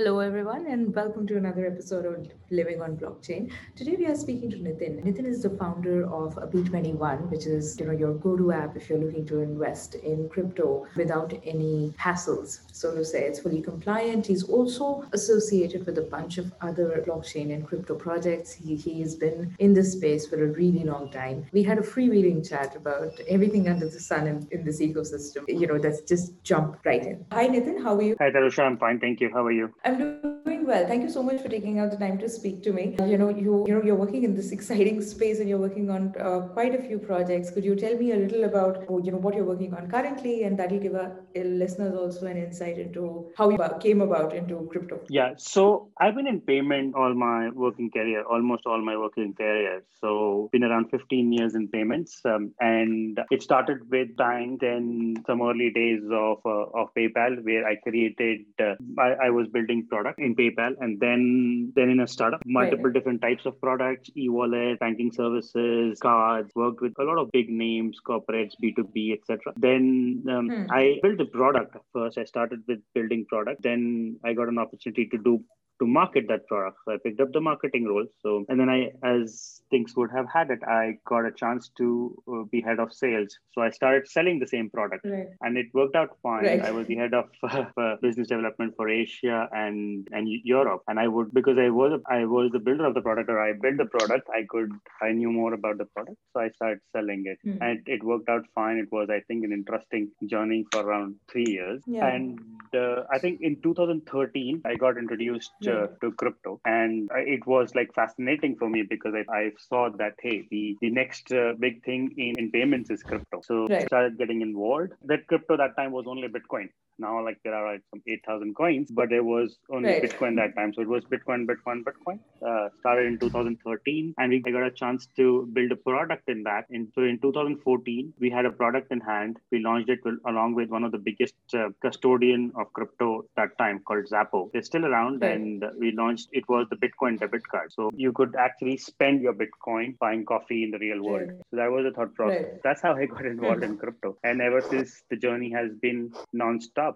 Hello, everyone, and welcome to another episode of Living on Blockchain. Today, we are speaking to Nitin. Nitin is the founder of B21, which is your go-to app if you're looking to invest in crypto without any hassles, so to say. It's fully compliant. He's also associated with a bunch of other blockchain and crypto projects. He has been in this space for a really long time. We had a freewheeling chat about everything under the sun in this ecosystem. Let's just jump right in. Hi, Nitin. How are you? Hi, Tarusha. I'm fine. Thank you. How are you? I'm doing well. Thank you so much for taking out the time to speak to me. You're working in this exciting space and you're working on quite a few projects. Could you tell me a little about what you're working on currently, and that'll give our listeners also an insight into how you came about into crypto. Yeah, so I've been in payment all my working career, almost all my working career. So been around 15 years in payments, and it started with bank, then some early days of PayPal, where I created, I was building product in PayPal, and then in a startup, multiple Right. different types of products, e-wallet, banking services, cards, worked with a lot of big names, corporates, B2B, etc. Then I built a product first. I started with building product. Then I got an opportunity to market that product. So I picked up the marketing role. So and then as things would have had it, I got a chance to be head of sales. So I started selling the same product, Right. and it worked out fine. Right. I was the head of business development for Asia and Europe, and I was the builder of the product, or I built the product. I knew more about the product, so I started selling it, and it worked out fine. It was, I think, an interesting journey for around 3 years, Yeah. and I think in 2013 I got introduced Right. to crypto, and it was like fascinating for me because I saw that, hey, the next big thing in payments is crypto. So Right. started getting involved. That crypto that time was only Bitcoin. Now, like, there are like some 8,000 coins, but there was only Right. Bitcoin that time. So it was Bitcoin, Bitcoin, Bitcoin. Started in 2013, and I got a chance to build a product in that. So in 2014, we had a product in hand. We launched it along with one of the biggest custodian of crypto that time, called Zappo. They're still around, Right. and we launched. It was the Bitcoin debit card. So you could actually spend your Bitcoin buying coffee in the real world. Right. So that was the thought process. Right. That's how I got involved in crypto, and ever since the journey has been non-stop.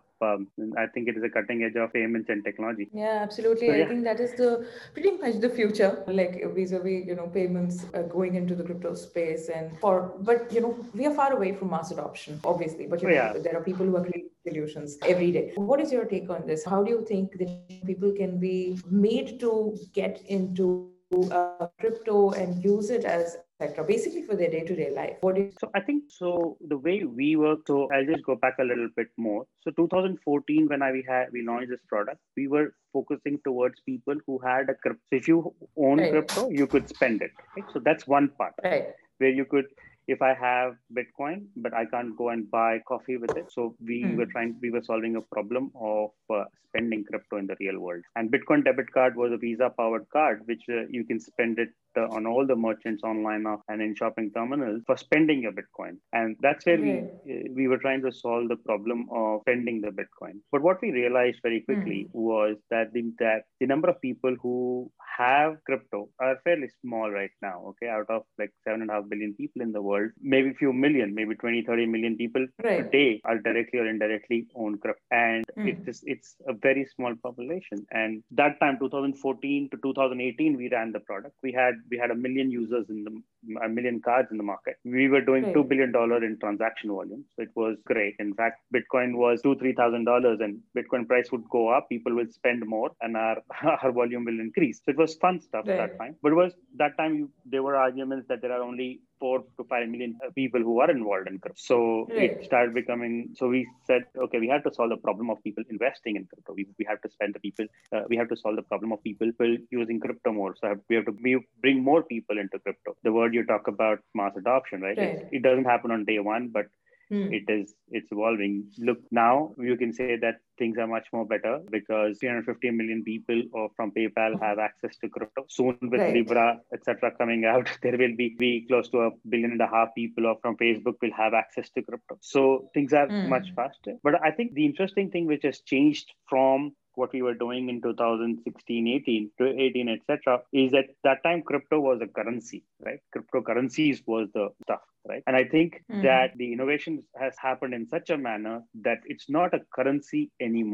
I think it is a cutting edge of payments and technology. Yeah, So absolutely. I yeah, think that is the pretty much the future, like vis-a-vis, payments going into the crypto space. But we are far away from mass adoption, obviously. But oh, yeah. there are people who are creating solutions every day. What is your take on this? How do you think that people can be made to get into crypto and use it as a sector, basically for their day-to-day life? What do you think? So I think so the way we work. So I'll just go back a little bit more. So 2014, when we launched this product, we were focusing towards people who had a crypto. So if you own Right. crypto, you could spend it. Right? So that's one part Right. where you could, if I have Bitcoin, but I can't go and buy coffee with it. So we were solving a problem of spending crypto in the real world. And Bitcoin debit card was a Visa powered card, which you can spend it on all the merchants online and in shopping terminals for spending your Bitcoin. And that's where Right. we were trying to solve the problem of spending the Bitcoin. But what we realized very quickly was that the number of people who have crypto are fairly small right now. Okay, out of like 7.5 billion people in the world, maybe few million, maybe 20, 30 million people Right. today are directly or indirectly own crypto, and Hmm. it's a very small population. And that time, 2014 to 2018, we ran the product. We had a million users a million cards in the market. We were doing Right. $2 billion in transaction volume, so it was great. In fact, Bitcoin was $2,000-$3,000, and Bitcoin price would go up. People will spend more, and our our volume will increase. So it was fun stuff Right. that time. But it was that time there were arguments that there are only 4 to 5 million people who are involved in crypto. So it Right. started becoming. So we said, okay, we have to solve the problem of people investing in crypto. We have to spend the people. We have to solve the problem of people using crypto more. So we have to bring more people into crypto. The word you talk about, mass adoption, right? Right. It doesn't happen on day one, but Hmm. it's evolving. Look, now you can say that things are much more better because 350 million people from PayPal have access to crypto. Soon with Right. Libra, etc., coming out, there will be close to 1.5 billion people from Facebook will have access to crypto. So things are much faster. But I think the interesting thing which has changed from what we were doing in 2016, 18 to 18, etc., is that time crypto was a currency, right? Cryptocurrencies was the stuff, right? And I think that the innovation has happened in such a manner that it's not a currency anymore,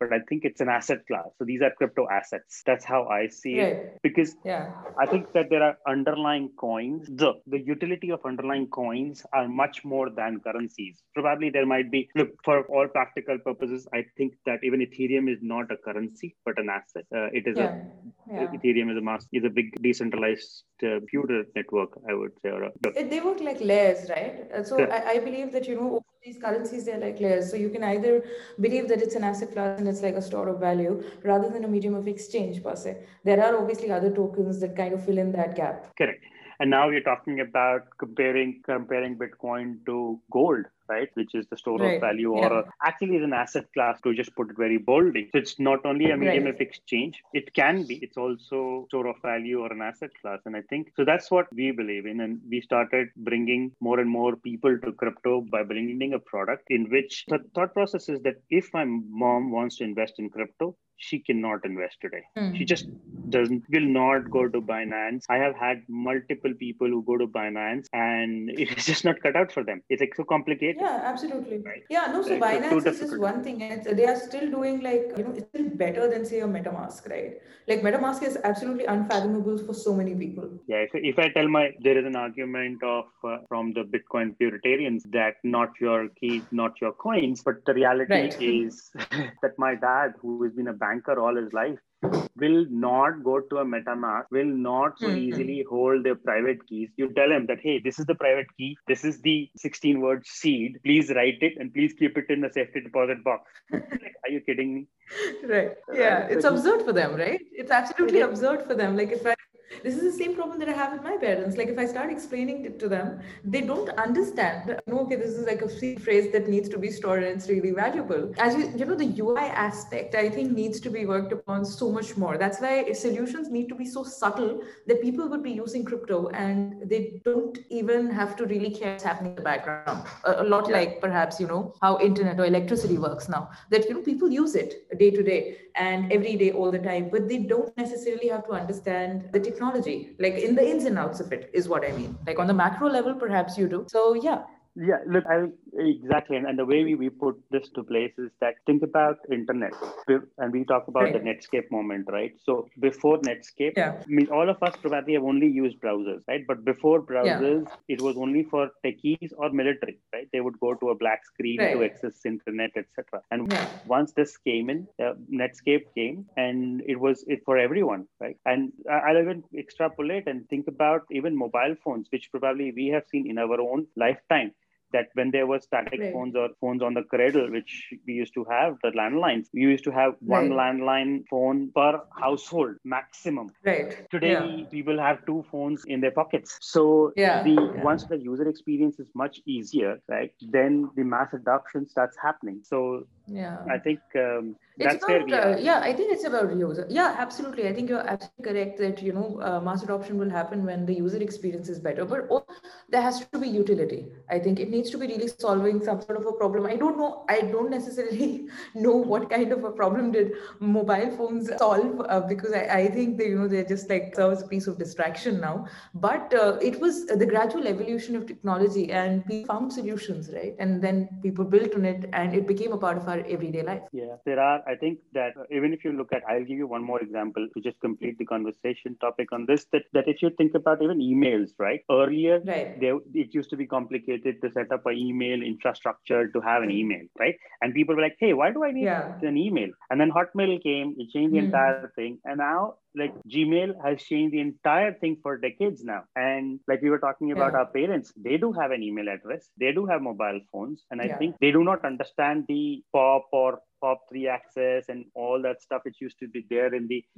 but I think it's an asset class. So these are crypto assets. That's how I see it. Because I think that there are underlying coins. The utility of underlying coins are much more than currencies. Probably there might be, look, for all practical purposes, I think that even Ethereum is not a currency, but an asset. It is Ethereum is a big decentralized computer network, I would say. They work like layers, right? So I believe that, these currencies, they're like layers. So you can either believe that it's an asset class and it's like a store of value rather than a medium of exchange per se. There are obviously other tokens that kind of fill in that gap. Correct. And now you're talking about comparing Bitcoin to gold, right? Which is the store of value, or actually is an asset class, to just put it very boldly. So it's not only a medium of exchange, it can be. It's also store of value or an asset class. And I think, so that's what we believe in. And we started bringing more and more people to crypto by bringing a product in which the thought process is that if my mom wants to invest in crypto, she cannot invest today. She just will not go to Binance. I have had multiple people who go to Binance and it's just not cut out for them. It's like so complicated. Yeah, absolutely. Right? Yeah, no, so Binance is just one thing, and they are still doing it's still better than, say, a MetaMask, right? Like MetaMask is absolutely unfathomable for so many people. Yeah, if I tell there is an argument of from the Bitcoin puritarians that not your keys, not your coins, but the reality is that my dad, who has been a banker all his life, will not go to a MetaMask, will not so easily hold their private keys. You tell him that, hey, this is the private key, this is the 16-word seed, please write it and please keep it in the safety deposit box. Like, are you kidding me? Right. Yeah, it's absurd for them, right? It's absolutely absurd for them. Like this is the same problem that I have with my parents. Like if I start explaining it to them, they don't understand. Okay, this is like a phrase that needs to be stored and it's really valuable. As the UI aspect, I think needs to be worked upon so much more. That's why solutions need to be so subtle that people would be using crypto and they don't even have to really care what's happening in the background. A lot like perhaps, how internet or electricity works now. That, people use it day to day and every day all the time, but they don't necessarily have to understand the technology, like in the ins and outs of it is what I mean. Like on the macro level, perhaps you do. So yeah, look, exactly. And the way we put this to place is that think about internet. And we talk about the Netscape moment, right? So before Netscape, I mean, all of us probably have only used browsers, right? But before browsers, it was only for techies or military, right? They would go to a black screen to access internet, etc. And once this came in, Netscape came, and it was for everyone, right? And I'll even extrapolate and think about even mobile phones, which probably we have seen in our own lifetime. That when there were static phones or phones on the cradle, which we used to have, the landlines, we used to have one landline phone per household maximum. Today, people have two phones in their pockets. So once the user experience is much easier, right, then the mass adoption starts happening. So I think that's where we are. I think it's about user. Yeah, absolutely. I think you're absolutely correct that, mass adoption will happen when the user experience is better. But there has to be utility. I think it needs to be really solving some sort of a problem. I don't know. I don't necessarily know what kind of a problem did mobile phones solve because I think they're just like serve as a piece of distraction now. But it was the gradual evolution of technology and people found solutions, right? And then people built on it and it became a part of our everyday life. Yeah, there are. I think that even if you look at, I'll give you one more example to just complete the conversation topic on this, that if you think about even emails, right? Earlier, it used to be complicated to set up an email infrastructure to have an email, right? And people were like, hey, why do I need an email? And then Hotmail came, it changed the entire thing. And now, like Gmail has changed the entire thing for decades now. And like we were talking about our parents, they do have an email address. They do have mobile phones. And I think they do not understand the POP or POP3 access and all that stuff which used to be there in the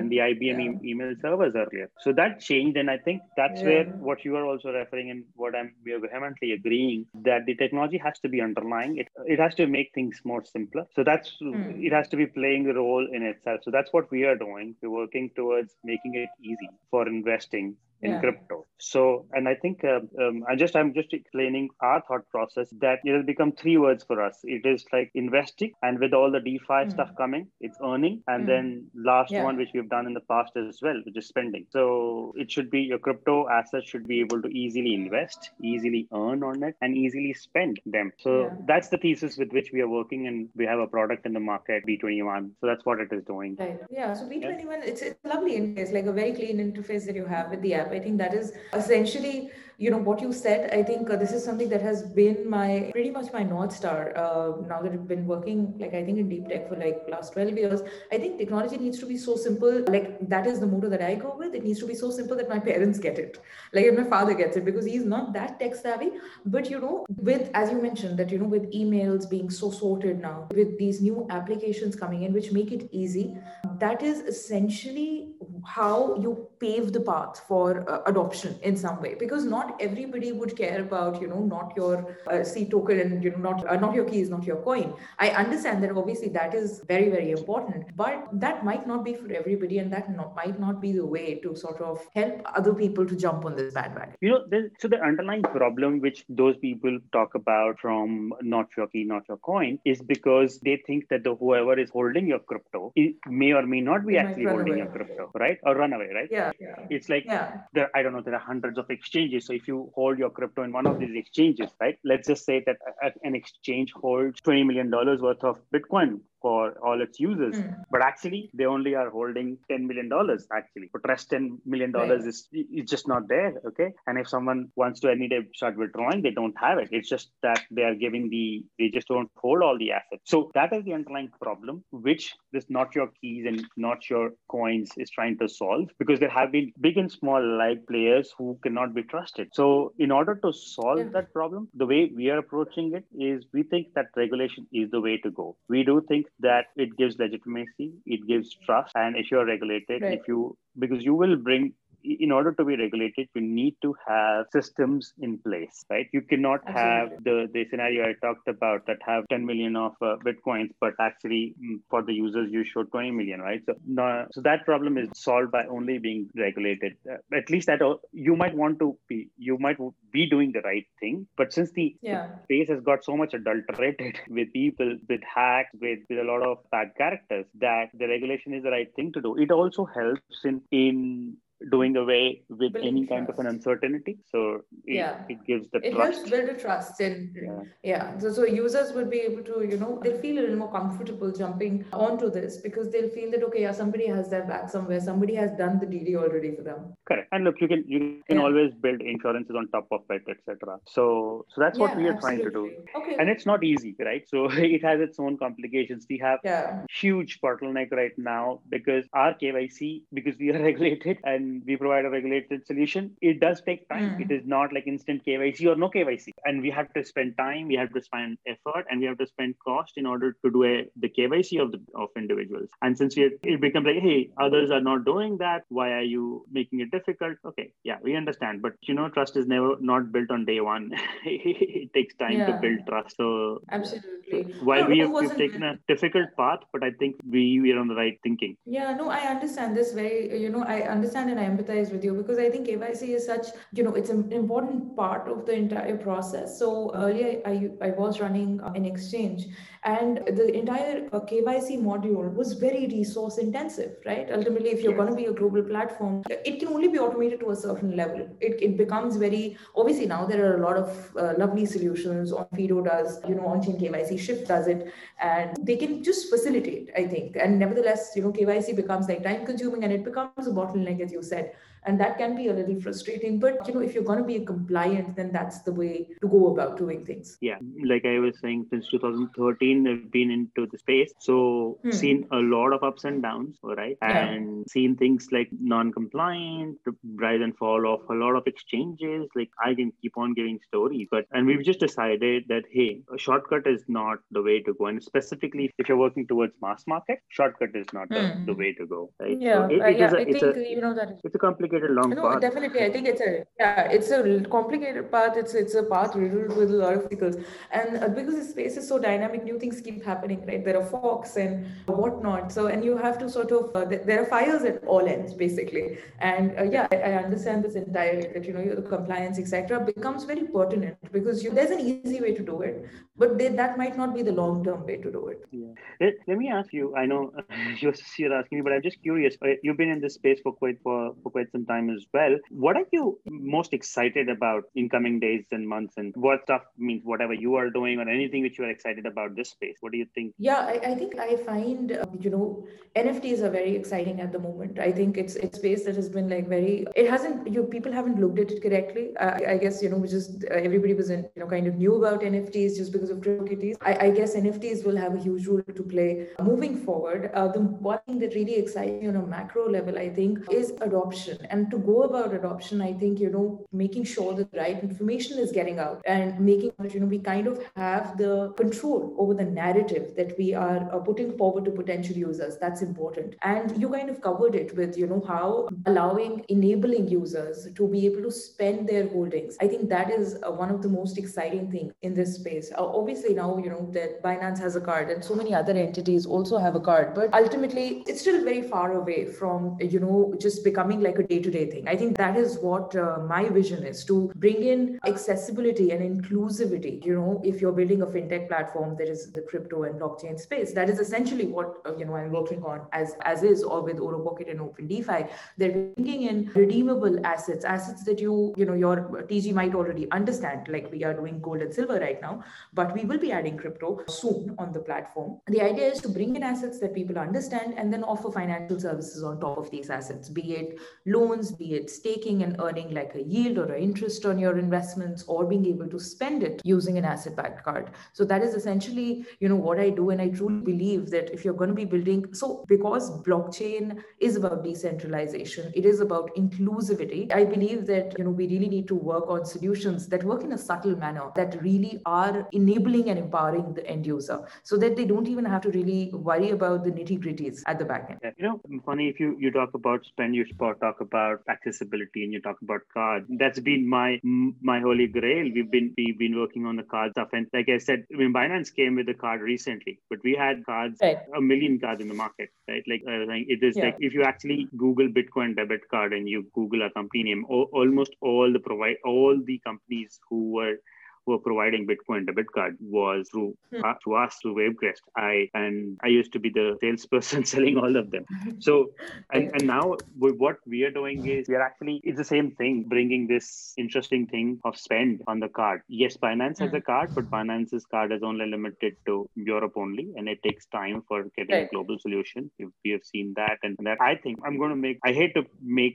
IBM email servers earlier. So that changed. And I think that's where what you are also referring and what we are vehemently agreeing, that the technology has to be underlying. It has to make things more simpler. So that's it has to be playing a role in itself. So that's what we are doing. We're working towards making it easy for investing in crypto. So, and I think I'm just explaining our thought process that it has become three words for us. It is like investing, and with with all the DeFi stuff coming, it's earning. And then last one, which we've done in the past as well, which is spending. So it should be your crypto assets should be able to easily invest, easily earn on it, and easily spend them. So that's the thesis with which we are working, and we have a product in the market, B21. So that's what it is doing. Right. Yeah. So B21, it's a lovely interface, like a very clean interface that you have with the app. I think that is essentially, what you said. I think this is something that has been pretty much my North Star. Now that I've been working, I think in deep tech for last 12 years, I think technology needs to be so simple. That is the motto that I go with. It needs to be so simple that my parents get it. And my father gets it, because he's not that tech savvy. But, with, as you mentioned, that, with emails being so sorted now, with these new applications coming in, which make it easy, that is essentially how you pave the path for adoption in some way, because not everybody would care about not your C token and not your keys, not your coin. I understand that obviously that is very, very important, but that might not be for everybody, and that might not be the way to sort of help other people to jump on this bandwagon. So the underlying problem which those people talk about from not your key, not your coin, is because they think that whoever is holding your crypto may or may not be actually holding your crypto, right? Or run away, right? Yeah. It's there are hundreds of exchanges. So if you hold your crypto in one of these exchanges, right? Let's just say that an exchange holds $20 million worth of Bitcoin for all its users, but actually they only are holding $10 million. Actually, but rest $10 million is just not there. Okay, and if someone wants to any day start withdrawing, they don't have it. It's just that they just don't hold all the assets. So that is the underlying problem, which this not your keys and not your coins is trying to solve, because there have been big and small players who cannot be trusted. So in order to solve that problem, the way we are approaching it is we think that regulation is the way to go. We do think that it gives legitimacy, it gives trust, and if you're regulated, because you will bring, in order to be regulated, you need to have systems in place, right? You cannot have the scenario I talked about that have 10 million of Bitcoins, but actually for the users, you show 20 million, right? So that problem is solved by only being regulated. At least that you might be doing the right thing. But since the space has got so much adulterated with people, with hacks, with a lot of bad characters, that the regulation is the right thing to do. It also helps in doing away with any kind of an uncertainty. So it gives the trust. It helps build a trust. And so users would be able to, they'll feel a little more comfortable jumping onto this, because they'll feel that, okay, somebody has their back somewhere. Somebody has done the DD already for them. Correct. And look, you can always build insurances on top of it, etc. So that's what we are trying to do. Okay. And it's not easy, right? So it has its own complications. We have huge bottleneck right now, because our KYC, because we are regulated and we provide a regulated solution, it does take time. It is not like instant KYC or no KYC. And we have to spend time, we have to spend effort, and we have to spend cost in order to do the KYC of individuals. And since it becomes like, hey, others are not doing that, why are you making it difficult? Okay, we understand. But trust is not built on day one. It takes time to build trust. So absolutely. While we've taken a difficult path, but I think we are on the right thinking. Yeah, no, I understand this I understand and I empathize with you, because I think KYC is such, it's an important part of the entire process. So earlier I was running an exchange, and the entire KYC module was very resource intensive, right? Ultimately, if you're going to be a global platform, it can only be automated to a certain level. It becomes very, obviously now there are a lot of lovely solutions. On Fido does, on-chain KYC, Shift does it, and they can just facilitate, I think. And nevertheless, KYC becomes time consuming, and it becomes a bottleneck, as you said. And that can be a little frustrating. But, if you're going to be compliant, then that's the way to go about doing things. Yeah. Like I was saying, since 2013, I've been into the space. So seen a lot of ups and downs, right? And seen things like non-compliant, rise and fall of a lot of exchanges. Like I can keep on giving stories. And we've just decided that, hey, a shortcut is not the way to go. And specifically, if you're working towards mass market, shortcut is not the way to go, right? Yeah, So I think that is. it's a complicated complicated long No, path. definitely. I think it's a complicated path. It's a path riddled with a lot of obstacles, and because the space is so dynamic, new things keep happening, right? There are forks and whatnot. So, and you have to sort of there are fires at all ends, basically. And I understand this entirely. That the compliance, etc., becomes very pertinent because there's an easy way to do it, but that might not be the long term way to do it. Yeah. Let me ask you. I know you're asking me, but I'm just curious. You've been in this space for quite some time as well. What are you most excited about in coming days and months? And what stuff means whatever you are doing or anything which you are excited about this space? What do you think? Yeah, I think I find NFTs are very exciting at the moment. I think it's space that has been like very. It hasn't people haven't looked at it correctly. I guess we just everybody was kind of knew about NFTs just because of CryptoKitties. I guess NFTs will have a huge role to play moving forward. The one thing that really excites me on a macro level, I think, is adoption. And to go about adoption, I think making sure that the right information is getting out and making we kind of have the control over the narrative that we are putting forward to potential users. That's important. And you kind of covered it with how enabling users to be able to spend their holdings. I think that is one of the most exciting things in this space. Obviously now that Binance has a card and so many other entities also have a card, but ultimately it's still very far away from just becoming like a day-to-day thing. I think that is what my vision is, to bring in accessibility and inclusivity. If you're building a fintech platform, there is the crypto and blockchain space. That is essentially what I'm working on as is, or with OroPocket and OpenDeFi. They're bringing in redeemable assets that your TG might already understand. Like we are doing gold and silver right now, but we will be adding crypto soon on the platform. The idea is to bring in assets that people understand and then offer financial services on top of these assets, be it loans, be it staking and earning like a yield or an interest on your investments, or being able to spend it using an asset-backed card. So that is essentially what I do, and I truly believe that if you're going to be building, so because blockchain is about decentralization, it is about inclusivity. I believe that we really need to work on solutions that work in a subtle manner, that really are enabling and empowering the end user, so that they don't even have to really worry about the nitty-gritties at the back end. Yeah. Funny, if you talk about spend, you talk about accessibility, and you talk about cards. That's been my holy grail. We've been working on the card stuff, and like I said, Binance came with a card recently, but we had cards, right, a million cards in the market, right? Like it is like if you actually Google Bitcoin debit card and you Google a company name, almost all the companies who were providing Bitcoin debit card was through us, through Wavecrest. I used to be the salesperson selling all of them. So and now what we are doing is it's the same thing, bringing this interesting thing of spend on the card. Yes, Binance has a card, but Binance's card is only limited to Europe only, and it takes time for getting a global solution. We have seen that, and that I think I'm going to make. I hate to make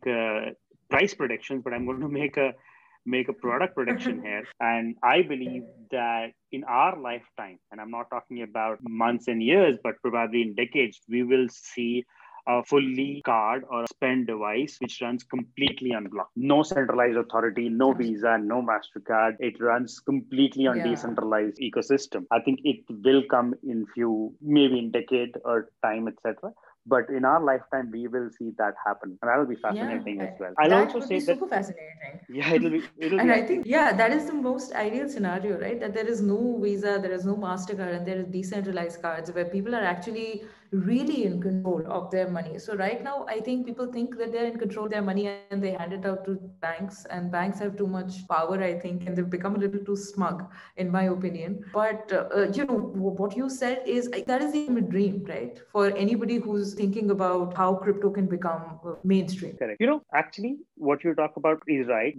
price predictions, but I'm going to make a product prediction here. And I believe that in our lifetime, and I'm not talking about months and years, but probably in decades, we will see a fully card or spend device which runs completely unblocked. No centralized authority, no Visa, no MasterCard. It runs completely on decentralized ecosystem. I think it will come in maybe in decade or time, etc. But in our lifetime, we will see that happen, and that'll be fascinating as well. I'll that also would say be that super fascinating. yeah, it'll be. And I think that is the most ideal scenario, right? That there is no Visa, there is no MasterCard, and there is decentralized cards where people are actually really in control of their money. So right now, I think people think that they're in control of their money and they hand it out to banks, and banks have too much power, I think, and they've become a little too smug, in my opinion. But what you said is that is the dream, right? For anybody who's thinking about how crypto can become mainstream. Correct. Actually, what you talk about is right.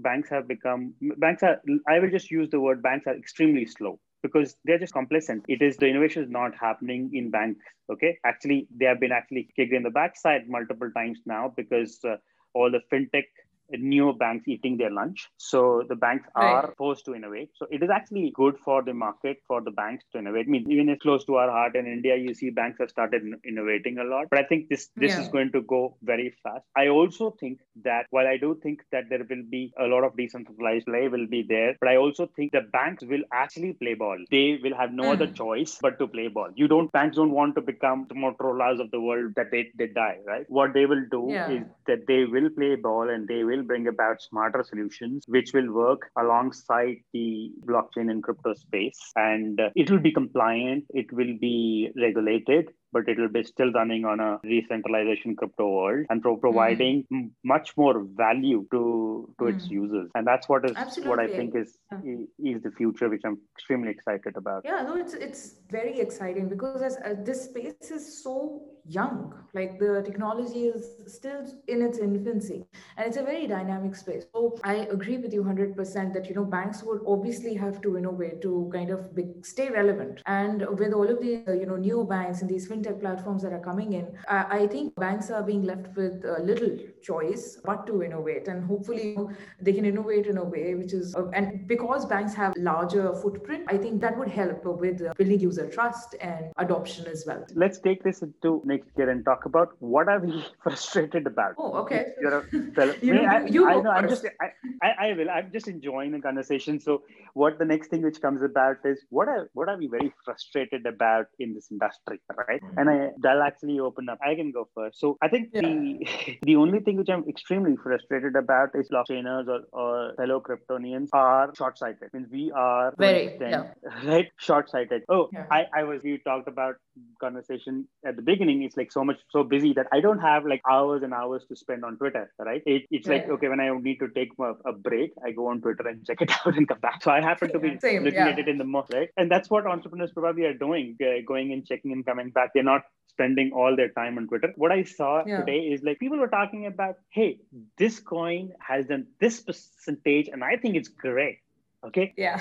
I will just use the word banks are extremely slow because they're just complacent. The innovation is not happening in banks. Okay. Actually, they have been kicked in the backside multiple times now because all the fintech neobanks eating their lunch. So the banks are forced to innovate. So it is actually good for the market, for the banks to innovate. I mean, even it's close to our heart in India, you see banks have started innovating a lot. But I think this is going to go very fast. I also think that while I do think that there will be a lot of decentralized play will be there, but I also think the banks will actually play ball. They will have no other choice but to play ball. Banks don't want to become the Motorola's of the world that they die, right? What they will do is that they will play ball and they will bring about smarter solutions which will work alongside the blockchain and crypto space. And it will be compliant, it will be regulated, but it will be still running on a decentralization crypto world and providing much more value to its users. And that's what I think is the future, which I'm extremely excited about. Yeah, no, it's very exciting because this space is so young. Like the technology is still in its infancy, and it's a very dynamic space. So I agree with you 100% that banks would obviously have to innovate to kind of stay relevant. And with all of these neo banks and these fintech platforms that are coming in, I think banks are being left with little choice but to innovate, and hopefully they can innovate in a way which is and because banks have larger footprint, I think that would help with building user trust and adoption as well. Let's take this into next year and talk about what are we frustrated about. Oh, okay. You're a fellow. I know. I'm just enjoying the conversation. So, what the next thing which comes about is what are we very frustrated about in this industry, right? And that'll actually open up. I can go first. So, I think the only thing which I'm extremely frustrated about is blockchainers or fellow Kryptonians are short-sighted. I mean, we are right short-sighted. We talked about conversation at the beginning. It's like so busy that I don't have like hours and hours to spend on Twitter, right? It's like, okay, when I need to take a break, I go on Twitter and check it out and come back. So I happen to be looking at it in the most, right? And that's what entrepreneurs probably are doing, going and checking and coming back. They're not spending all their time on Twitter. What I saw today is like people were talking about, hey, this coin has done this percentage and I think it's great. Okay. Yeah.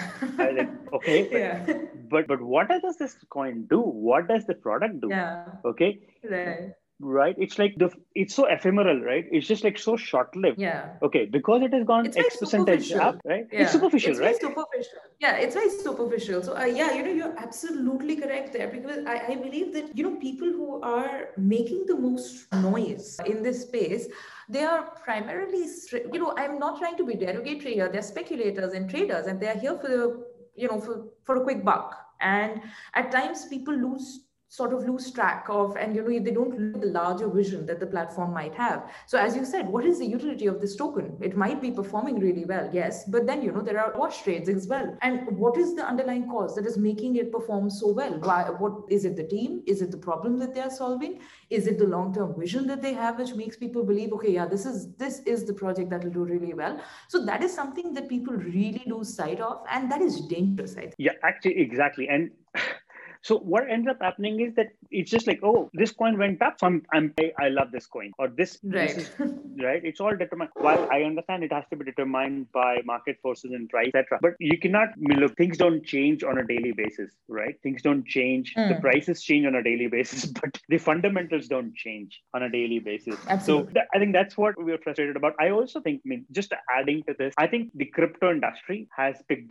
Okay. But what does this coin do? What does the product do? Yeah. Okay. Right. It's like it's so ephemeral, right? It's just like so short-lived. Yeah. Okay. Because it has gone X percentage up, right? Yeah. It's superficial, right? It's very superficial. Yeah, it's very superficial. So you're absolutely correct there, because I believe that people who are making the most noise in this space, they are primarily I'm not trying to be derogatory here. They're speculators and traders, and they're here for a quick buck. And at times people lose track of, and they don't look at the larger vision that the platform might have. So as you said, what is the utility of this token? It might be performing really well, yes, but then there are wash trades as well. And what is the underlying cause that is making it perform so well? What is it? The team? Is it the problem that they are solving? Is it the long-term vision that they have, which makes people believe, okay, yeah, this is the project that will do really well? So that is something that people really lose sight of, and that is dangerous, I think. Yeah, actually, exactly. And so what ends up happening is that it's just like, oh, this coin went up, so I love this coin, or this is right. It's all determined. While I understand it has to be determined by market forces and price, etc. But you cannot look. Things don't change on a daily basis, right? Things don't change. The prices change on a daily basis, but the fundamentals don't change on a daily basis. Absolutely. So I think that's what we are frustrated about. I also think, just adding to this, I think the crypto industry has picked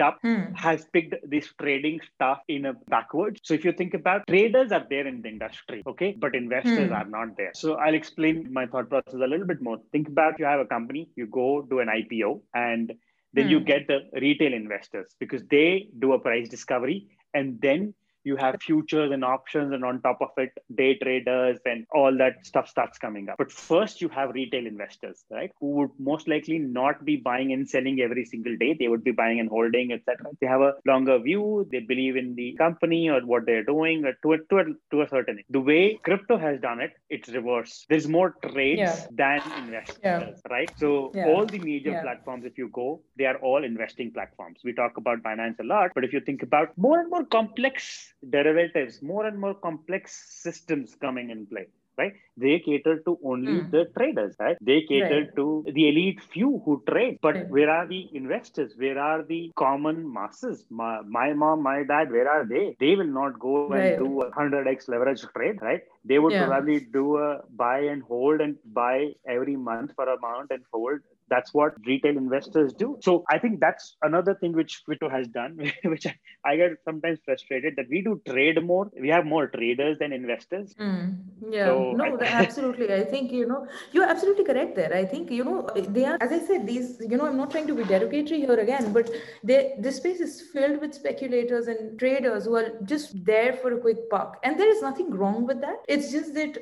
this trading stuff in a backwards. So if you think about, traders are there in the industry, okay, but investors are not there. So I'll explain my thought process a little bit more. Think about, you have a company, you go do an IPO, and then you get the retail investors because they do a price discovery, and then you have futures and options, and on top of it, day traders and all that stuff starts coming up. But first you have retail investors, right? Who would most likely not be buying and selling every single day. They would be buying and holding, etc. They have a longer view. They believe in the company or what they're doing to a certain extent. The way crypto has done it, it's reverse. There's more trades than investors, right? So all the major platforms, if you go, they are all investing platforms. We talk about Binance a lot, but if you think about more and more complex derivatives, more and more complex systems coming in play, right? They cater to only the traders, right? They cater to the elite few who trade. But where are the investors? Where are the common masses? My mom, my dad, where are they? They will not go and do a 100x leverage trade, right? They would probably do a buy and hold and buy every month for amount and hold that's what retail investors do. So I think that's another thing which crypto has done, which I get sometimes frustrated that we do trade more. We have more traders than investors. Yeah, So no, absolutely. I think, you're absolutely correct there. I think, they are, as I said, these, I'm not trying to be derogatory here again, but this space is filled with speculators and traders who are just there for a quick buck. And there is nothing wrong with that. It's just that,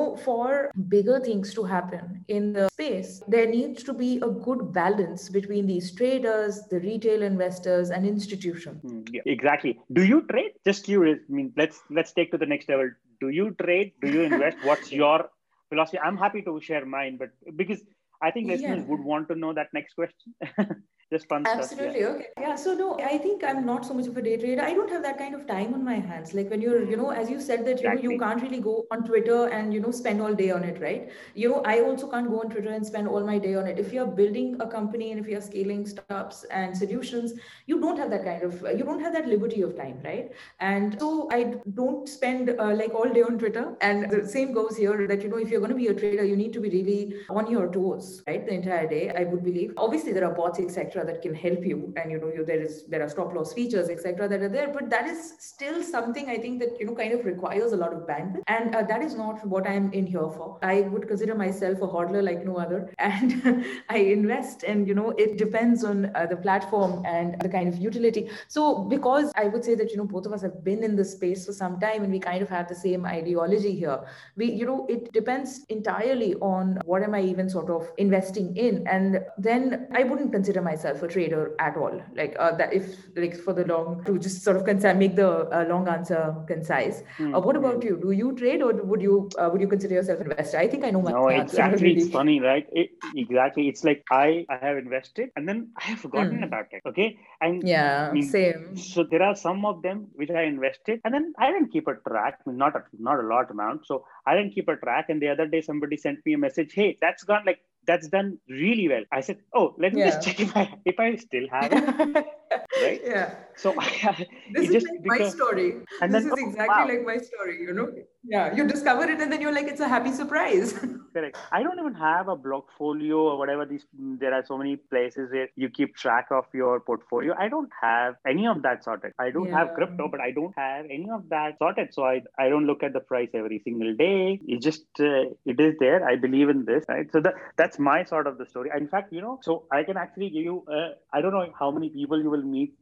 for bigger things to happen in the space, there needs to be a good balance between these traders, the retail investors, and institutions. Yeah, exactly. Do you trade? Just curious. I mean, let's take to the next level. Do you trade? Do you invest? What's your philosophy? I'm happy to share mine, but because I think listeners would want to know that next question. Just fun Absolutely. stuff. Okay. Yeah. So no, I think I'm not so much of a day trader. I don't have that kind of time on my hands. Like when you're, as you said that, you can't really go on Twitter and, spend all day on it, right? I also can't go on Twitter and spend all my day on it. If you're building a company and if you're scaling startups and solutions, you don't have that kind of, you don't have that liberty of time, right? And so I don't spend like all day on Twitter. And the same goes here that, if you're going to be a trader, you need to be really on your toes, right? The entire day, I would believe. Obviously, there are bots, etc., that can help you, and there are stop loss features, etc., that are there, but that is still something I think that kind of requires a lot of bandwidth, and that is not what I'm in here for. I would consider myself a hodler like no other, and I invest, and it depends on the platform and the kind of utility. So because I would say that both of us have been in this space for some time, and we kind of have the same ideology here, we it depends entirely on what am I even sort of investing in, and then I wouldn't consider myself a trader at all. Like that, if like for the long to just sort of make the long answer concise. What about you? Do you trade, or would you consider yourself an investor? I think I know my No, answer exactly. already. It's funny, right? Exactly. It's like I have invested and then I have forgotten about it. Okay. And I Yeah, mean, same. so there are some of them which I invested and then I didn't keep a track. I mean, not a lot amount. So I didn't keep a track. And the other day somebody sent me a message, hey, that's done really well. I said, oh, let me just check if I still have it. Right. Yeah. So This it is just like my because, story. and This then, is oh, exactly wow. like my story, Yeah, you discover it and then you're like, it's a happy surprise. Correct. I don't even have a Blockfolio or whatever these. There are so many places where you keep track of your portfolio. I don't have any of that sorted. I do have Yeah. crypto, but I don't have any of that sorted. So I don't look at the price every single day. It just it is there. I believe in this, right? So that's my sort of the story. In fact, so I can actually give you. I don't know how many people you will meet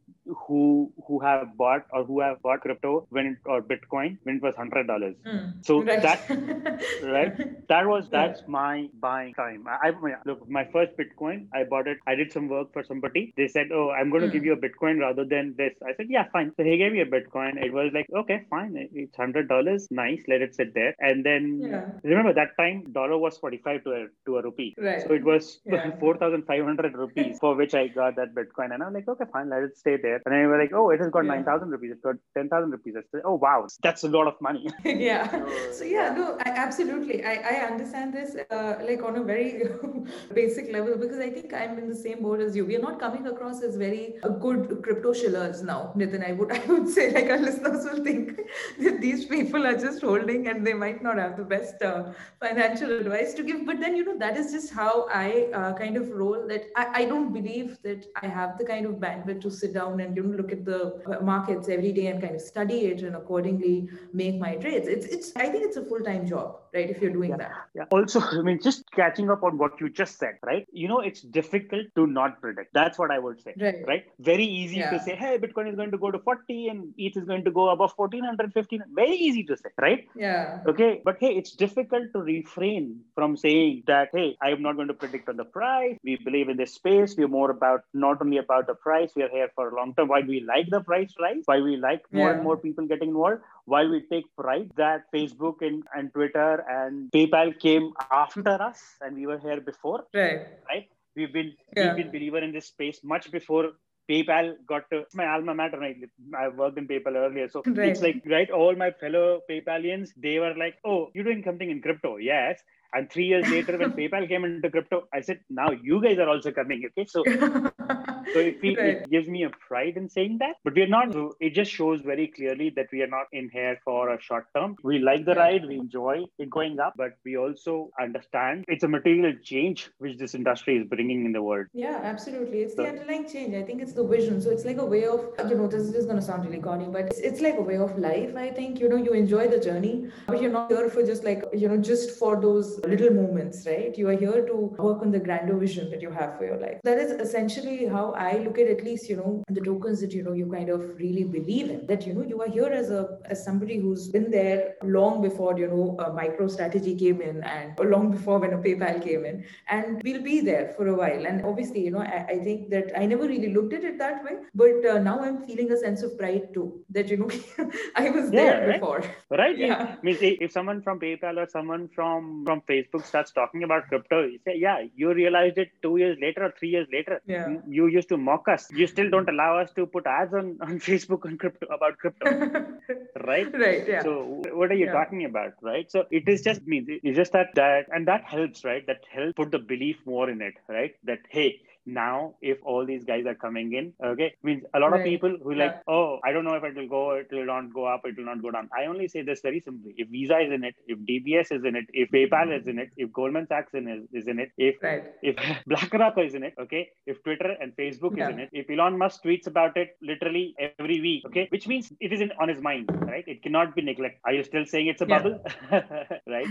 who have bought or who have bought crypto or Bitcoin when it was $100. So Right. that right that's Yeah. my buying time. Look, my first Bitcoin, I bought it. I did some work for somebody. They said, oh, I'm going to give you a Bitcoin rather than this. I said, yeah, fine. So he gave me a Bitcoin. It was like, okay, fine, it's $100. Nice, let it sit there. And then remember that time dollar was 45 to a rupee. Right. So it was Yeah. 4,500 rupees for which I got that Bitcoin. And I'm like, okay, fine, let it stay there. And then we were like, oh, it has got 9,000 rupees. It's got 10,000 rupees. I said, oh, wow, that's a lot of money. Yeah. So yeah, no, absolutely. I understand this like on a very basic level, because I think I'm in the same boat as you. We are not coming across as very good crypto shillers now, Nitin. I would say, like, our listeners will think that these people are just holding and they might not have the best financial advice to give. But then that is just how I kind of roll. That I don't believe that I have the kind of bandwidth to sit down and look at the markets every day and kind of study it and accordingly make my trades. It's I think it's a full-time job, right? If you're doing that. Yeah. Also, I mean, just catching up on what you just said, right? It's difficult to not predict. That's what I would say, right? Very easy to say, hey, Bitcoin is going to go to 40 and ETH is going to go above 1400, 15. Very easy to say, right? Yeah. Okay. But hey, it's difficult to refrain from saying that, hey, I am not going to predict on the price. We believe in this space. We're more about not only about the price. We are here for a long term. Why we like the price rise? Why we like more and more people getting involved? While we take pride that Facebook and Twitter and PayPal came after us and we were here before, right? We've been believer in this space much before PayPal got to my alma mater. Right? I worked in PayPal earlier. So it's like, right, all my fellow PayPalians, they were like, oh, you're doing something in crypto. Yes. And 3 years later, when PayPal came into crypto, I said, now you guys are also coming. Okay. So So it Right. gives me a pride in saying that. But we're not. It just shows very clearly that we are not in here for a short term. We like the Yeah. ride, we enjoy it going up, but we also understand it's a material change which this industry is bringing in the world. Yeah, absolutely. It's the So underlying change. I think it's the vision. So it's like a way of, this is going to sound really corny, but it's like a way of life. I think, you enjoy the journey, but you're not here for just like, just for those little moments, right? You are here to work on the grander vision that you have for your life. That is essentially how I look at least, the tokens that, you kind of really believe in. That, you are here as somebody who's been there long before, a micro strategy came in and long before when a PayPal came in, and we'll be there for a while. And obviously, I think that I never really looked at it that way, but now I'm feeling a sense of pride too, that, I was yeah, there right. before. Right. Yeah. Means if someone from PayPal or someone from Facebook starts talking about crypto, you say, yeah, you realized it 2 years later or 3 years later. Yeah. You used to mock us. You still don't allow us to put ads on Facebook on crypto about crypto. Right. Right. Yeah. So what are you Yeah. talking about? Right. So it is just means it's just that and that helps, right? That helps put the belief more in it, right? That hey, now if all these guys are coming in, okay, means a lot of Right. people who like, Yeah. oh, I don't know if it will go, it will not go up, it will not go down. I only say this very simply: if Visa is in it, if DBS is in it, if PayPal is in it, if Goldman Sachs is in it, Right. if BlackRock is in it, okay, if Twitter and Facebook is in Yeah. it, if Elon Musk tweets about it literally every week, okay, which means it is on his mind, right? It cannot be neglected. Are you still saying it's a Yeah. bubble? Right.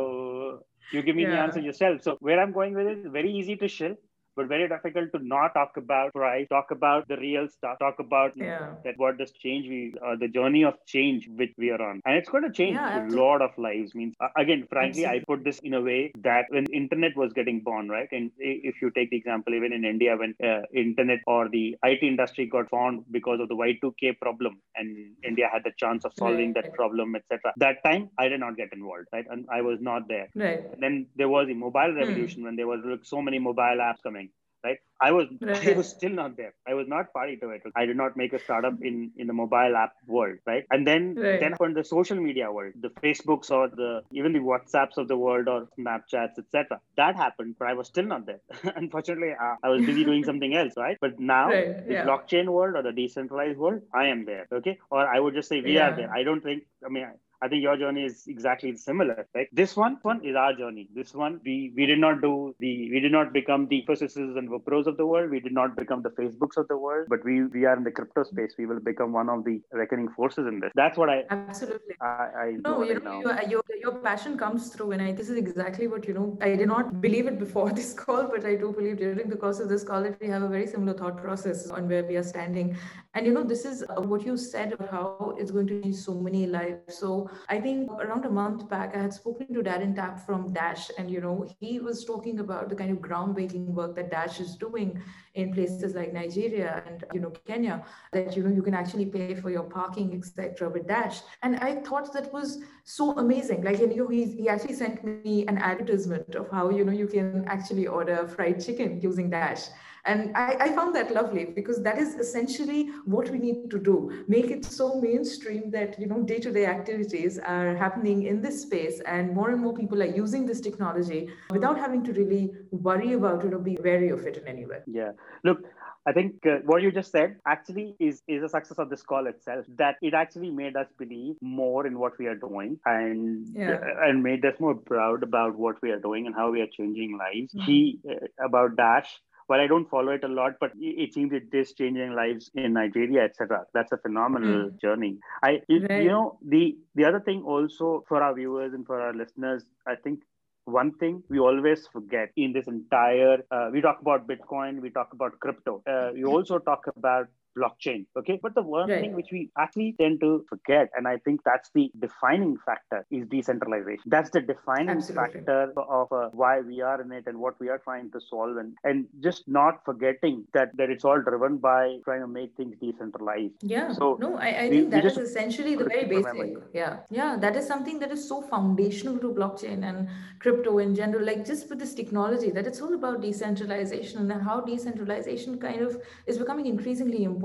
So you give me the answer Yeah. yourself. So where I'm going with it is very easy to shill, but very difficult to not talk about price, talk about the real stuff, talk about Yeah. that what does change the journey of change which we are on, and it's going to change Yeah. a lot of lives. Means again, frankly, I Absolutely. put this in a way that when internet was getting born, right, and if you take the example even in India when internet or the IT industry got formed because of the Y2K problem, and India had the chance of solving Right. that problem, etc. That time I did not get involved, right, and I was not there. Right. Then there was the mobile Hmm. revolution when there was like, so many mobile apps coming, right? I was I Right. was still not there. I was not party to it. I did not make a startup in the mobile app world, right? And then Right. happened the social media world, the Facebooks or the even the WhatsApps of the world or Snapchats, etc. That happened, but I was still not there. Unfortunately, I was busy doing something else, right? But now Right. the Yeah. blockchain world or the decentralized world, I am there, okay? Or I would just say we are there. Yeah. I don't think. I mean, I think your journey is exactly similar, right? This one is our journey. This one we did not do the we did not become the Infosys and Wipros of the world. We did not become the Facebooks of the world, but we are in the crypto space. We will become one of the reckoning forces in this. That's what Absolutely. I No, do right now. your passion comes through, and this is exactly what I did not believe it before this call, but I do believe during the course of this call that we have a very similar thought process on where we are standing. And this is what you said about how it's going to change so many lives. So I think around a month back, I had spoken to Darren Tapp from Dash, and he was talking about the kind of groundbreaking work that Dash is doing in places like Nigeria and Kenya, that you can actually pay for your parking, etc., with Dash. And I thought that was so amazing. Like, he actually sent me an advertisement of how you can actually order fried chicken using Dash. And I found that lovely, because that is essentially what we need to do: make it so mainstream that day-to-day activities are happening in this space, and more people are using this technology without having to really worry about it or be wary of it in any way. Yeah. Look, I think what you just said actually is a success of this call itself. That it actually made us believe more in what we are doing, Yeah. and made us more proud about what we are doing and how we are changing lives. Mhm. He about Dash. Well, I don't follow it a lot, but it seems it is changing lives in Nigeria, etc. That's a phenomenal Hmm. journey. You Right. know, the other thing also for our viewers and for our listeners, I think one thing we always forget in this entire we talk about Bitcoin, we talk about crypto, we also talk about blockchain, okay, but the one thing Right. which we actually tend to forget, and I think that's the defining factor, is decentralization. That's the defining Absolutely. factor of why we are in it and what we are trying to solve, and just not forgetting that it's all driven by trying to make things decentralized. Yeah, So no, I we, think we that just is essentially the got to very keep remembering basic. it. Yeah, yeah, that is something that is so foundational to blockchain and crypto in general. Like, just with this technology, that it's all about decentralization, and how decentralization kind of is becoming increasingly important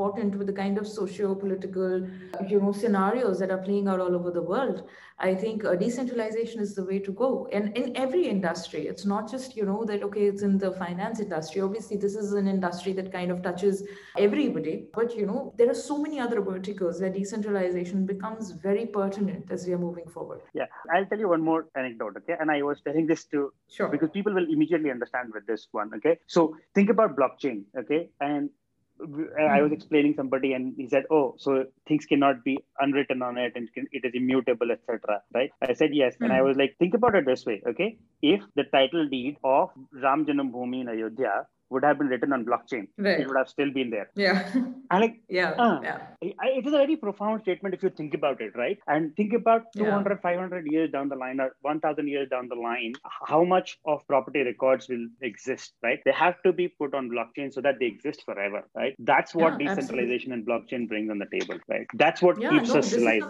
important with the kind of socio-political, scenarios that are playing out all over the world. I think decentralization is the way to go. And in every industry, it's not just, that, okay, it's in the finance industry. Obviously, this is an industry that kind of touches everybody. But, there are so many other verticals that decentralization becomes very pertinent as we are moving forward. Yeah, I'll tell you one more anecdote, okay? And I was telling this Sure. because people will immediately understand with this one, okay? So think about blockchain, okay? And I was explaining somebody and he said, oh, so things cannot be unwritten on it and it is immutable, etc. Right? I said yes. And I was like, think about it this way, okay? If the title deed of Ram Janam Bhoomi in Ayodhya would have been written on blockchain, right, it would have still been there. Yeah. And like, yeah. It is a very profound statement if you think about it, right? And think about 200, 500 years down the line or 1,000 years down the line, how much of property records will exist, right? They have to be put on blockchain so that they exist forever, right? That's what decentralization and blockchain brings on the table, right? That's what keeps us alive.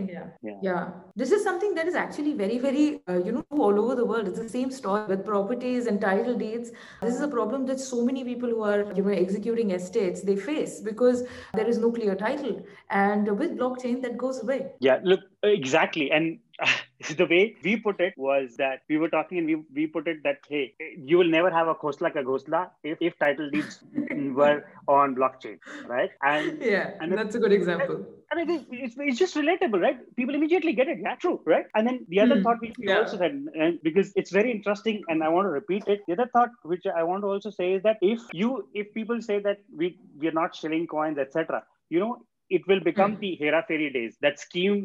This is something that is actually very, very, all over the world. It's the same story with properties and title deeds. This is a problem that so many people who are, executing estates, they face because there is no clear title. And with blockchain, that goes away. Yeah, look, exactly. And the way we put it was that we were talking and we put it that, hey, you will never have a khosla ka ghosla if title deeds were on blockchain, right? And that's a good example. I mean, it's just relatable, right? People immediately get it. Yeah, true, right? And then the other thought which we also said, and because it's very interesting, and I want to repeat it. The other thought which I want to also say is that if people say that we are not shilling coins, etc., it will become the Hera Fairy days. That scheme,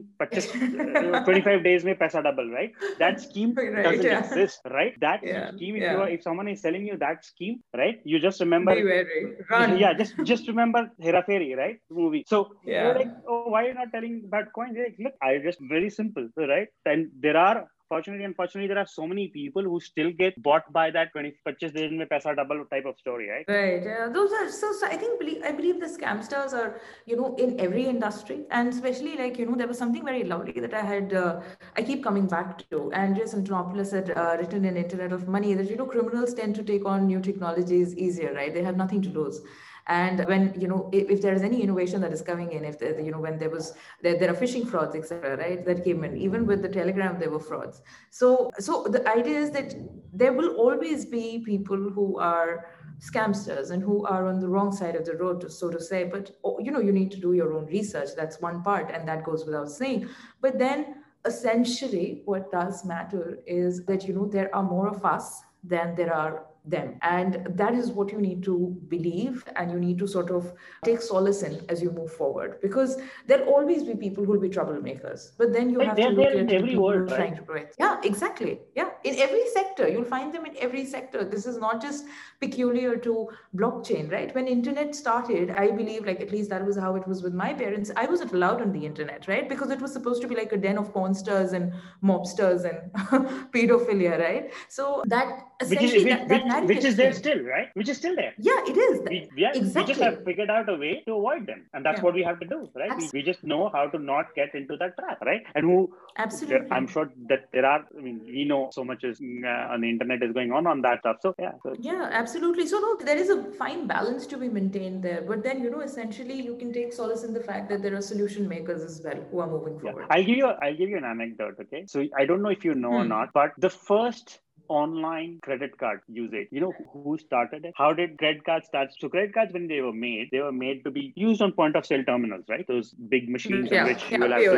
25 days mein paisa double, right? That scheme doesn't exist, right? That scheme, if someone is selling you that scheme, right? You just remember, run. Yeah, just remember Hera Fairy, right? The movie. So you're like, oh, why are you not telling about coins? Like, look, I just very simple, right? And there are. Unfortunately, there are so many people who still get bought by that 25 days mein paisa double type of story, right? Right. Yeah. Those are so I believe the scamsters are, in every industry, and especially there was something very lovely that I had, I keep coming back to. Andreas Antonopoulos had written in Internet of Money that, criminals tend to take on new technologies easier, right? They have nothing to lose. And when, if there is any innovation that is coming in, if when there are phishing frauds, etc., right, that came in, even with the Telegram, there were frauds. So the idea is that there will always be people who are scamsters and who are on the wrong side of the road, so to say. But, you need to do your own research. That's one part, and that goes without saying. But then essentially what does matter is that, there are more of us than there are them. And that is what you need to believe, and you need to sort of take solace in as you move forward, because there'll always be people who will be troublemakers. But then you have to look at the people who are trying to do it. Yeah, exactly. Yeah. In every sector, you'll find them in every sector. This is not just peculiar to blockchain, right? When internet started, I believe, at least that was how it was with my parents. I wasn't allowed on the internet, right? Because it was supposed to be like a den of porn stars and mobsters and pedophilia, right? So that essentially which is there still, right? Which is still there. Yeah, it is. Exactly. We just have figured out a way to avoid them, and that's what we have to do, right? We just know how to not get into that trap, right? And absolutely, I'm sure that there are. I mean, we know so much is on the internet is going on that stuff. So yeah, absolutely. So no, there is a fine balance to be maintained there. But then essentially, you can take solace in the fact that there are solution makers as well who are moving forward. I'll give you an anecdote. Okay, so I don't know if you know or not, but the first online credit card usage. Who started it? How did credit cards start? So credit cards, when they were made to be used on point of sale terminals, right? Those big machines in which you will have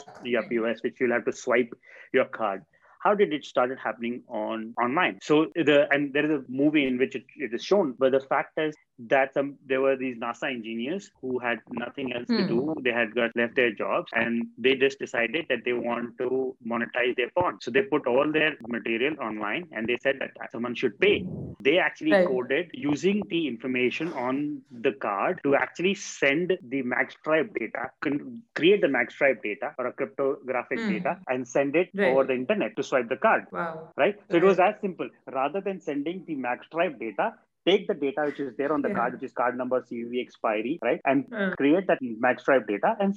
POS, which you'll have to swipe your card. How did it started happening online? So there is a movie in which it is shown, but the fact is that there were these NASA engineers who had nothing else to do. They had left their jobs, and they just decided that they want to monetize their phone. So they put all their material online, and they said that someone should pay. They actually coded using the information on the card to actually send the magstripe data, create the magstripe data or a cryptographic data, and send it over the internet to swipe the card. Wow. Right? So it was that simple. Rather than sending the magstripe data, take the data which is there on the card, which is card number, CVV, expiry, right? And create that magstripe data and send it.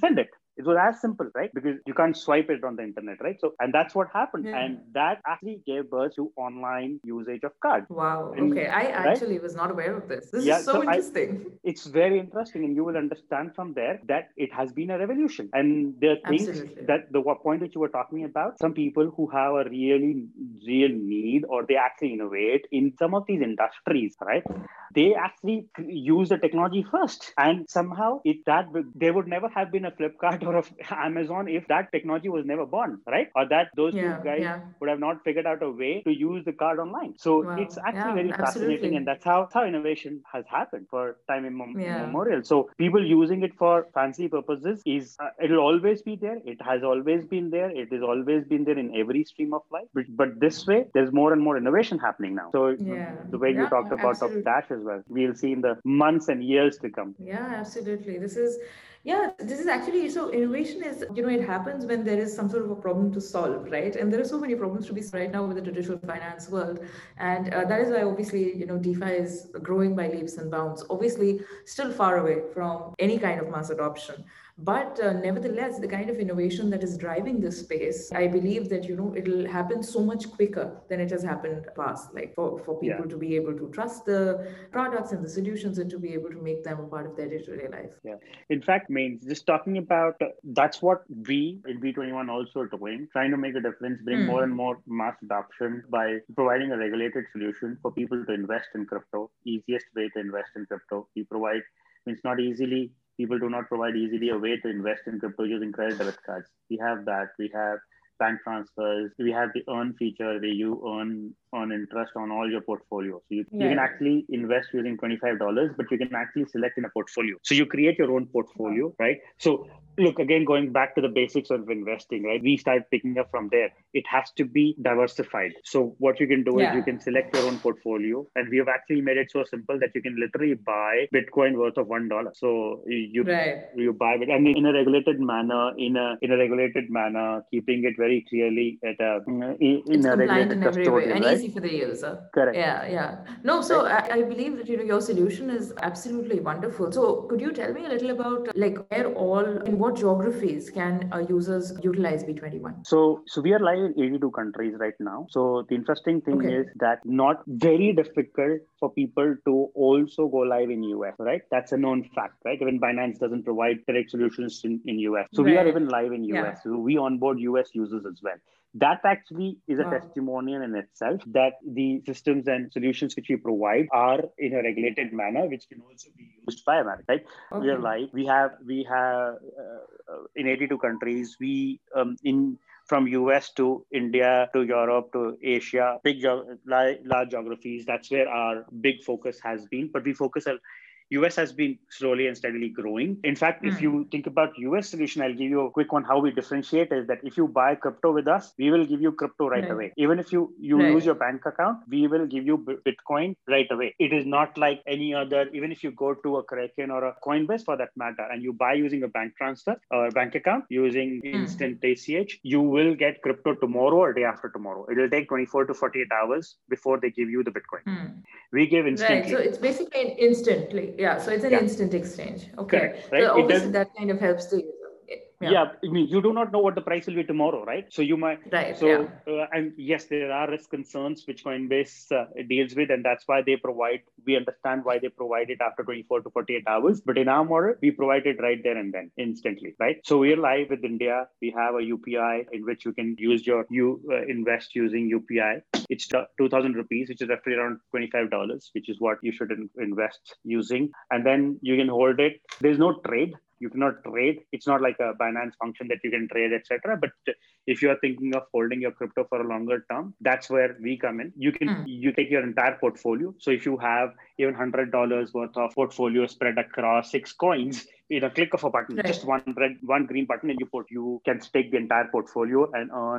It was as simple, right? Because you can't swipe it on the internet, right? So, and that's what happened. Yeah. And that actually gave birth to online usage of cards. Wow. And, Okay. I right? actually was not aware of this. This Yeah, is so interesting. it's very interesting, and you will understand from there that it has been a revolution. And there are things Absolutely. that the point that you were talking about, some people who have a really real need, or they actually innovate in some of these industries, right? They actually use the technology first, and somehow there would never have been a Flipkart or a Amazon if that technology was never born, right? Or that those two guys would have not figured out a way to use the card online. So it's actually very fascinating, and that's how innovation has happened for time immemorial. So people using it for fancy purposes it'll always be there. It has always been there. It has always been there in every stream of life. But this way, there's more and more innovation happening now. So the way you talked about of Dash as well, we'll see in the months and years to come. Yeah, absolutely. This is actually, so innovation is, it happens when there is some sort of a problem to solve, right? And there are so many problems to be solved right now with the traditional finance world. And that is why obviously, DeFi is growing by leaps and bounds, obviously still far away from any kind of mass adoption. But nevertheless, the kind of innovation that is driving this space, I believe that, it'll happen so much quicker than it has happened past, like for people to be able to trust the products and the solutions and to be able to make them a part of their day-to-day life. Yeah. In fact, just talking about, that's what we in B21 also are doing, trying to make a difference, bring more and more mass adoption by providing a regulated solution for people to invest in crypto. Easiest way to invest in crypto. We provide, not easily, people do not provide easily a way to invest in crypto using credit debit cards. We have that. We have bank transfers. We have the earn feature where you earn interest on all your portfolio. So you can actually invest using $25, but you can actually select in a portfolio. So you create your own portfolio, right? So look, again, going back to the basics of investing, right? We start picking up from there. It has to be diversified. So what you can do is you can select your own portfolio, and we have actually made it so simple that you can literally buy Bitcoin worth of $1. So you buy it, and in a regulated manner, keeping it very clearly at in a regulated custodian, right? For the user. Correct. Yeah. No, so I believe that your solution is absolutely wonderful. So could you tell me a little about like in what geographies can users utilize B21? So we are live in 82 countries right now. So the interesting thing is that not very difficult for people to also go live in US, right? That's a known fact, right? Even Binance doesn't provide direct solutions in US. So we are even live in US. So we onboard US users as well. That actually is a testimonial in itself that the systems and solutions which we provide are in a regulated manner, which can also be used by America, right? We are live. We have in 82 countries. From US to India to Europe to Asia, large geographies. That's where our big focus has been. But we focus US has been slowly and steadily growing. In fact, if you think about US solution, I'll give you a quick one. How we differentiate is that if you buy crypto with us, we will give you crypto right away. Even if you use your bank account, we will give you Bitcoin right away. It is not like any other, even if you go to a Kraken or a Coinbase for that matter, and you buy using a bank transfer or bank account using instant ACH, you will get crypto tomorrow or day after tomorrow. It will take 24 to 48 hours before they give you the Bitcoin. We give instantly. So it's basically instantly. Yeah, so it's an instant exchange. Okay. Correct, right? So obviously that kind of helps the user. I mean, you do not know what the price will be tomorrow, right? So you might, and yes, there are risk concerns which Coinbase deals with, and that's why we understand why they provide it after 24 to 48 hours. But in our model, we provide it right there and then, instantly, right? So we're live with India. We have a UPI in which you can use invest using UPI. It's 2,000 rupees, which is roughly around $25, which is what you should invest using. And then you can hold it. There's no trade. You cannot trade. It's not like a Binance function that you can trade, etc. But if you are thinking of holding your crypto for a longer term, that's where we come in. You take your entire portfolio. So if you have even $100 worth of portfolio spread across 6 coins, in a click of a button, just one green button, and you can stake the entire portfolio and earn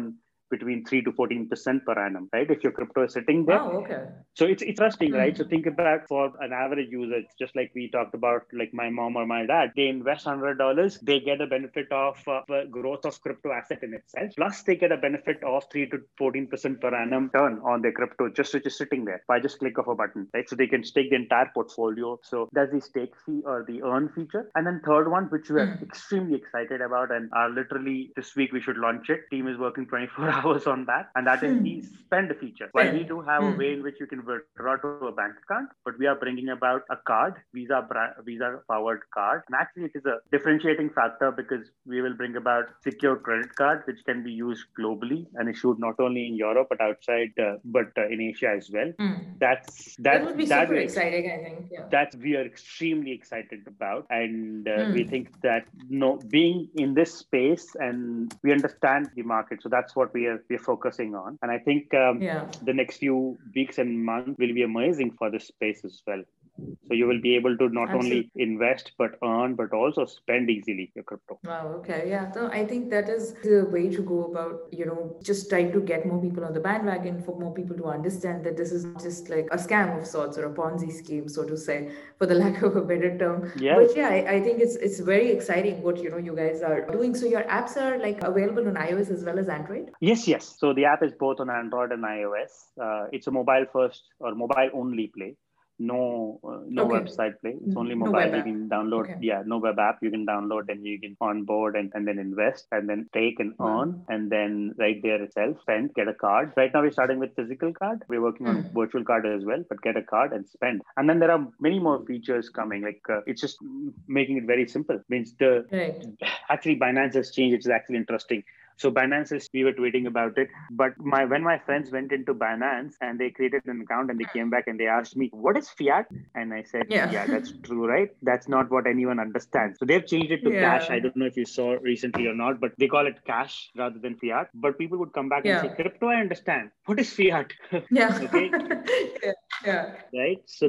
between 3 to 14% per annum, right? If your crypto is sitting there. Wow, okay. So it's interesting, right? So think about for an average user, it's just like we talked about, like my mom or my dad, they invest $100, they get a benefit of growth of crypto asset in itself. Plus they get a benefit of 3 to 14% per annum turn on their crypto, just which is sitting there by just click of a button, right? So they can stake the entire portfolio. So that's the stake fee or the earn feature. And then third one, which we are extremely excited about and are literally this week we should launch it. Team is working 24 hours on that. And that is the spend feature. While we do have a way in which you can withdraw to a bank account, but we are bringing about a card, Visa powered card. And actually it is a differentiating factor because we will bring about secure credit card, which can be used globally and issued not only in Europe, but outside, but in Asia as well. That would be super exciting, I think. Yeah. That we are extremely excited about. And we think that being in this space and we understand the market. So that's what we're focusing on. And I think the next few weeks and months will be amazing for this space as well. So you will be able to not only invest, but earn, but also spend easily your crypto. Wow. Okay. Yeah. So I think that is the way to go about, just trying to get more people on the bandwagon, for more people to understand that this is not just like a scam of sorts or a Ponzi scheme, so to say, for the lack of a better term. Yes. But yeah, I think it's very exciting what, you guys are doing. So your apps are like available on iOS as well as Android? Yes. So the app is both on Android and iOS. It's a mobile first or mobile only play. No website play. It's only mobile. You can download. No web app. You can download and you can onboard and then invest and then take and earn and then right there itself spend, get a card. Right now we're starting with physical card. We're working on virtual card as well, but get a card and spend. And then there are many more features coming. Like it's just making it very simple. Means actually Binance has changed. It's actually interesting. So Binance, we were tweeting about it, but when my friends went into Binance and they created an account and they came back and they asked me, what is fiat? And I said, yeah, that's true, right? That's not what anyone understands. So they've changed it to cash. I don't know if you saw recently or not, but they call it cash rather than fiat. But people would come back and say, crypto, I understand. What is fiat? Okay. Right. So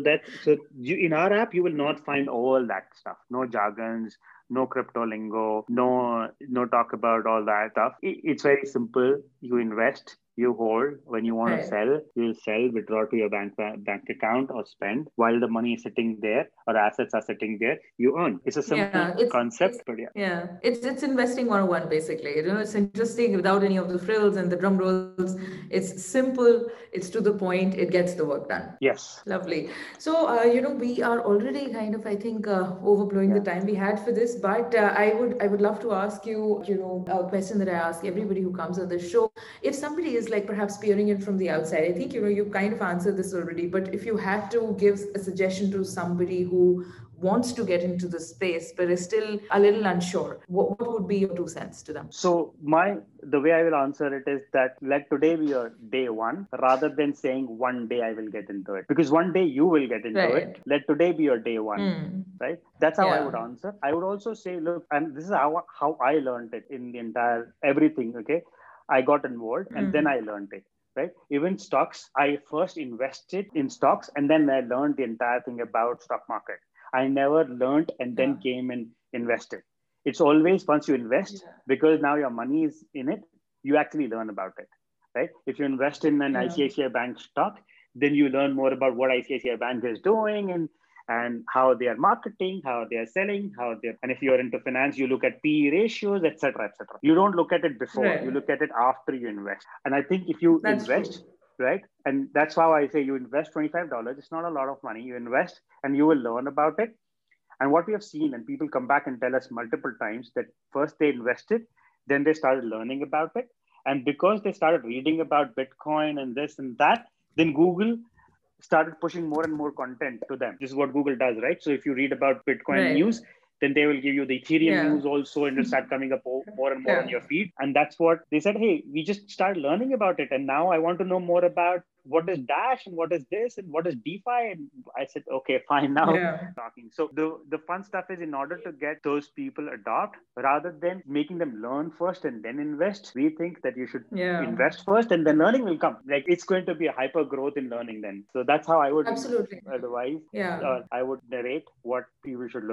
in our app, you will not find all that stuff. No jargons. No crypto lingo, no talk about all that stuff. It's very simple. You invest, you hold. When you want to sell, you'll sell, withdraw to your bank account or spend. While the money is sitting there or assets are sitting there, you earn. It's a simple concept, but it's investing 101 basically. It's interesting without any of the frills and the drum rolls. It's simple. It's to the point. It gets the work done. Yes. Lovely. So we are already kind of, I think, overblowing the time we had for this. But I would love to ask you, a question that I ask everybody who comes on the show. If somebody is like perhaps peering in from the outside, I think, you kind of answered this already, but if you had to give a suggestion to somebody who wants to get into the space but is still a little unsure, what would be your 2 cents to them? So the way I will answer it is that let today be your day one rather than saying one day I will get into it, because one day you will get into it. Let today be your day one, right? That's how I would answer. I would also say, look, and this is how I learned it in the entire everything. Okay. I got involved and then I learned it. Right? Even stocks, I first invested in stocks and then I learned the entire thing about stock market. I never learned and then came and invested. It's always once you invest, because now your money is in it, you actually learn about it, right? If you invest in an ICICI Bank stock, then you learn more about what ICICI Bank is doing and how they are marketing, how they are selling, and if you're into finance, you look at PE ratios, etc., etc. You don't look at it before, you look at it after you invest. And I think if you invest, right? And that's how I say you invest $25. It's not a lot of money. You invest and you will learn about it. And what we have seen, and people come back and tell us multiple times that first they invested, then they started learning about it. And because they started reading about Bitcoin and this and that, then Google started pushing more and more content to them. This is what Google does, right? So if you read about Bitcoin news, then they will give you the Ethereum news also, and it'll start coming up more and more on your feed. And that's what they said, hey, we just started learning about it. And now I want to know more about what is Dash and what is this and what is DeFi. And I said, okay, fine, now talking. So the fun stuff is, in order to get those people adopt, rather than making them learn first and then invest, we think that you should invest first and then learning will come. Like it's going to be a hyper growth in learning then. So that's how I would advise, I would narrate what people should look at.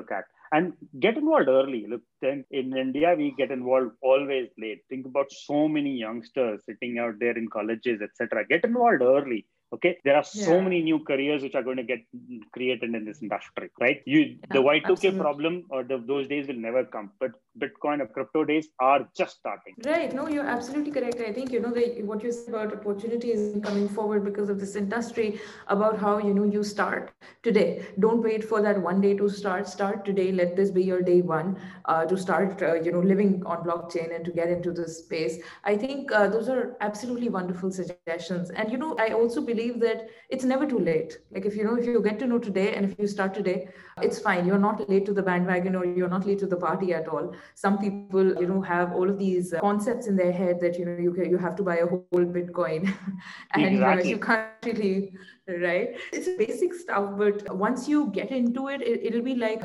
and get involved early. Look, then in India, we get involved always late. Think about so many youngsters sitting out there in colleges, etc. Get involved early. Okay, there are so many new careers which are going to get created in this industry, right? The Y2K problem or those days will never come, but Bitcoin or crypto days are just starting. Right. No, you're absolutely correct. I think, what you said about opportunities coming forward because of this industry, about how, you start today. Don't wait for that one day to start. Start today. Let this be your day one to start, living on blockchain and to get into this space. I think those are absolutely wonderful suggestions. And, I also believe that it's never too late. Like if you get to know today and if you start today, it's fine. You're not late to the bandwagon or you're not late to the party at all. Some people, have all of these concepts in their head that, you have to buy a whole Bitcoin and exactly. You can't really, right? It's basic stuff, but once you get into it, it'll be like,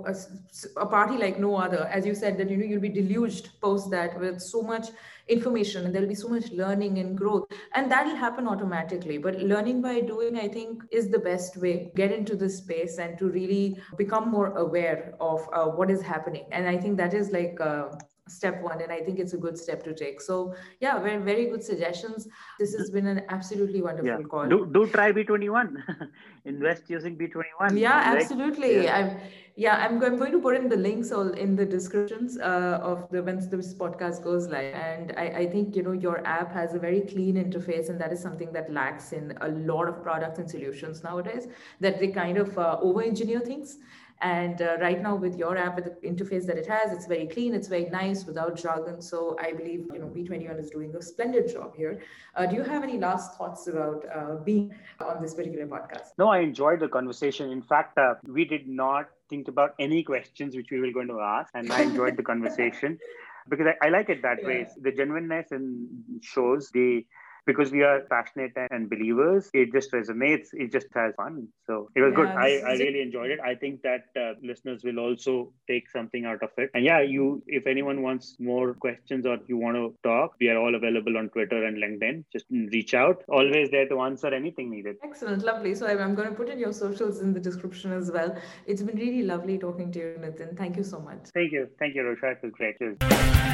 a party like no other. As you said that, you'll be deluged post that with so much information and there'll be so much learning and growth, and that'll happen automatically. But learning by doing, I think, is the best way. Get into this space and to really become more aware of what is happening, and I think that is like step one, and I think it's a good step to take. So yeah, very, very good suggestions. This has been an absolutely wonderful call. Do try B21. Invest using B21. Yeah, absolutely. I'm going to put in the links all in the descriptions of the when this podcast goes live. And I think, your app has a very clean interface, and that is something that lacks in a lot of products and solutions nowadays, that they kind of over-engineer things. And right now with your app, with the interface that it has, it's very clean, it's very nice, without jargon. So I believe, B21 is doing a splendid job here. Do you have any last thoughts about being on this particular podcast? No, I enjoyed the conversation. In fact, we did not think about any questions which we were going to ask, and I enjoyed the conversation because I like it that way. The genuineness in shows because we are passionate and believers, it just resonates. It just has fun. So it was good. I really enjoyed it. I think that listeners will also take something out of it. And if anyone wants more questions or you want to talk, we are all available on Twitter and LinkedIn. Just reach out. Always there to answer anything needed. Excellent. Lovely. So I'm going to put in your socials in the description as well. It's been really lovely talking to you, Nitin. Thank you so much. Thank you. Thank you, Rosha. It was great. Cheers.